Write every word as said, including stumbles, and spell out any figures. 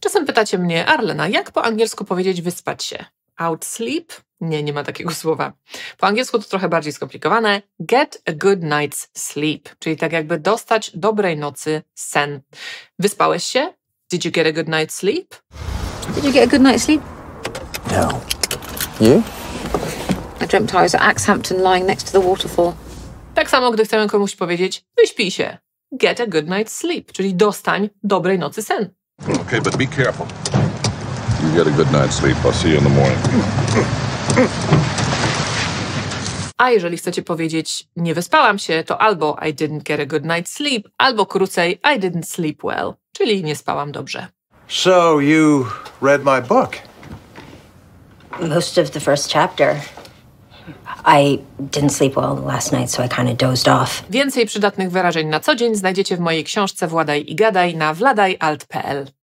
Czasem pytacie mnie, Arlena, jak po angielsku powiedzieć wyspać się? Outsleep? Nie, nie ma takiego słowa. Po angielsku to trochę bardziej skomplikowane. Get a good night's sleep, czyli tak jakby dostać dobrej nocy sen. Wyspałeś się? Did you get a good night's sleep? Did you get a good night's sleep? No. You? I dreamt I was at Axhampton lying next to the waterfall. Tak samo, gdy chcemy komuś powiedzieć, wyśpij się. Get a good night's sleep, czyli dostań dobrej nocy sen. Okay, but be careful. You get a good night's sleep. I'll see you in the morning. A jeżeli chcecie powiedzieć nie wyspałam się, to albo I didn't get a good night's sleep, albo krócej I didn't sleep well, czyli nie spałam dobrze. So you read my book? Most of the first chapter. I didn't sleep well last night, so I kind of dozed off. Więcej przydatnych wyrażeń na co dzień znajdziecie w mojej książce Władaj i Gadaj na wladajalt kropka p l.